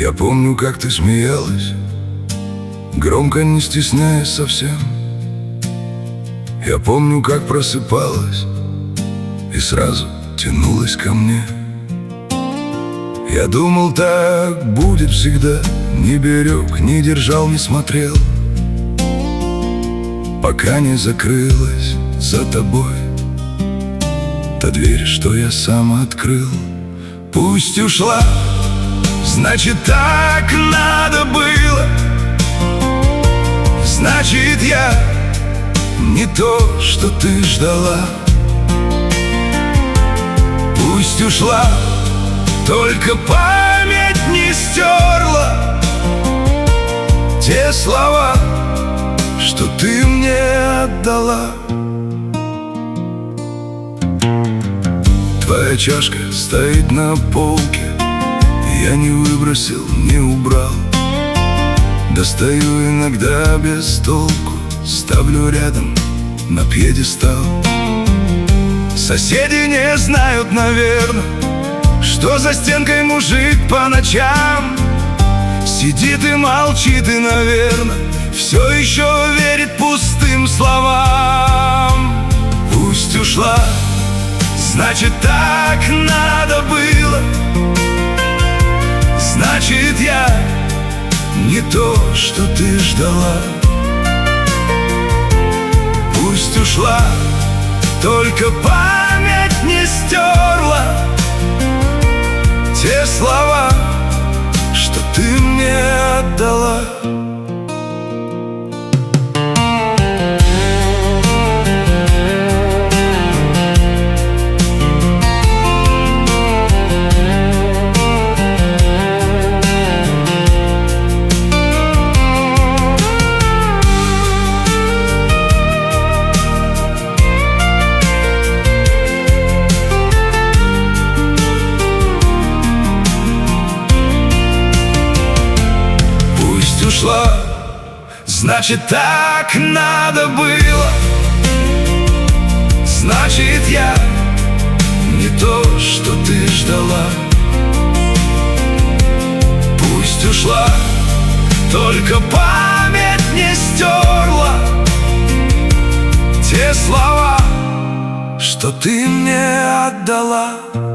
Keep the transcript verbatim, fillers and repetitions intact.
Я помню, как ты смеялась, громко, не стесняясь совсем. Я помню, как просыпалась и сразу тянулась ко мне. Я думал, так будет всегда, не берег, не держал, не смотрел, пока не закрылась за тобой та дверь, что я сам открыл. Пусть ушла, значит, так надо было. Значит, я не то, что ты ждала. Пусть ушла, только память не стерла те слова, что ты мне отдала. Твоя чашка стоит на полке, я не выбросил, не убрал. Достаю иногда без толку, ставлю рядом на пьедестал. Соседи не знают, наверное, что за стенкой мужик по ночам сидит и молчит, и, наверное, все еще верит пустым словам. Пусть ушла, значит, так надо было. Значит, я не то, что ты ждала. Пусть ушла, только память не стерла те слова, что ты мне отдала. Ушла, значит, так надо было. Значит, я не то, что ты ждала. Пусть ушла, только память не стерла те слова, что ты мне отдала.